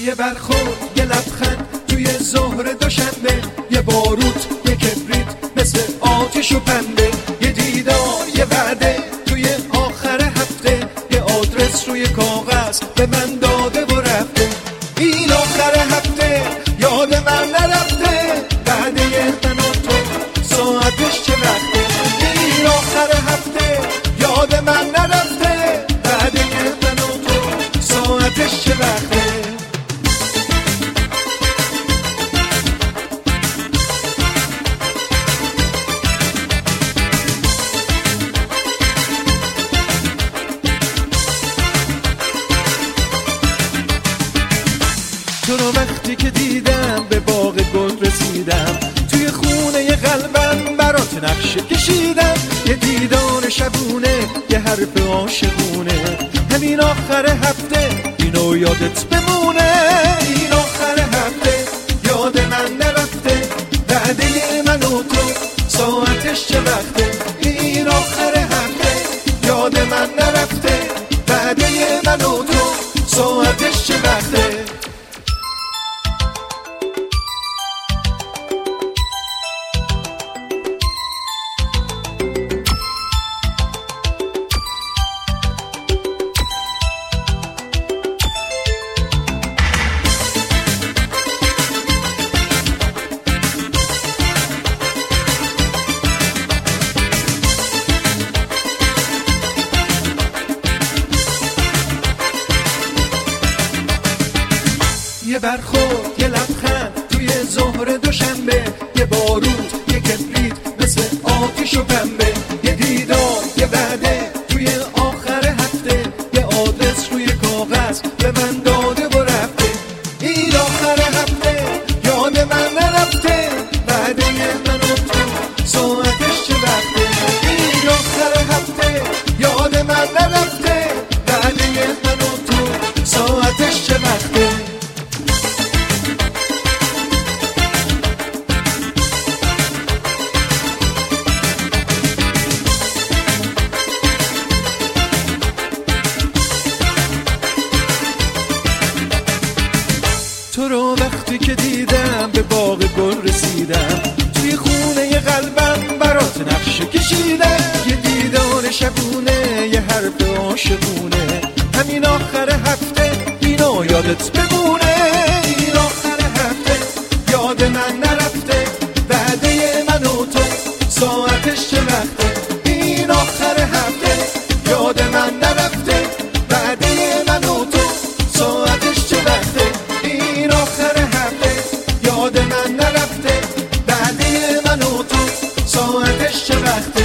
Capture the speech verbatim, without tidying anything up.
یه برخورد یه لبخند توی ظهر دوشنبه، یه باروت یه کبریت مثل آتش و پنبه، یه دیدار یه وعده توی آخر هفته، یه آدرس روی کاغذ به من داده و رفته. این آخر هفته یاد من نرفته، وعده من و تو ساعتش چه وقته. این آخر هفته یاد من نرفته، وعده من و تو ساعتش چه وقته. تو رو وقتی که دیدم به باغ گل رسیدم، توی خونه قلبم برات نقشه کشیدم. یه دیدار شبونه یه حرف عاشقونه، همین آخر هفته اینو یادت بمونه. این آخر هفته یاد من نرفته، وعده من و تو ساعتش چه وقته. این آخر هفته یاد من نرفته، وعده من و تو ساعتش چه وقته. یه برخورد یه لبخند توی ظهر دوشنبه، یه باروت یه کبریت مثل آتش و پنبه، یه دیدار یه وعده توی آخر هفته، یه آدرس روی کاغذ به من داده و رفته. این آخر هفته یاد من نرفته، وعده من و تو ساعتش چه وقته. این آخر هفته یاد من نرفته، وعده من و تو ساعتش چه وقته. تو رو وقتی که دیدم به باغ گل رسیدم، توی خونه ی قلبم برات نقشه کشیدم. یه دیدار شبونه یه حرف عاشقونه، همین آخر هفته اینو یادت بمونه. این آخر هفته یاد من نرفته، وعده من و تو ساعتش چه وقته. این آخر هفته یاد من نرفته، وعده من و تو ساعتش چه وقته. این آخر هفته یاد من نرفته، وعده من و تو ساعتش چه وقته.